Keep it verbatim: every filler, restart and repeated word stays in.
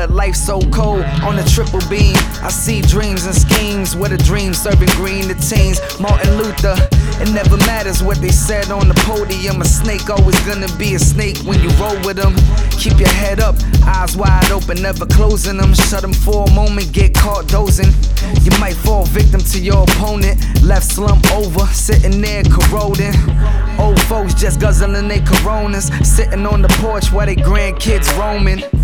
but life's so cold on the triple beam. I see dreams and schemes with a dream serving green to teens. Martin Luther, it never matters what they said on the podium. A snake always gonna be a snake when you roll with them. Keep your head up, eyes wide open, never closing them. Shut them for a moment, get caught dozing. You might fall victim to your opponent. Left slump over, sitting there corroding. Old folks just guzzling their Coronas, sitting on the porch while they grandkids roaming.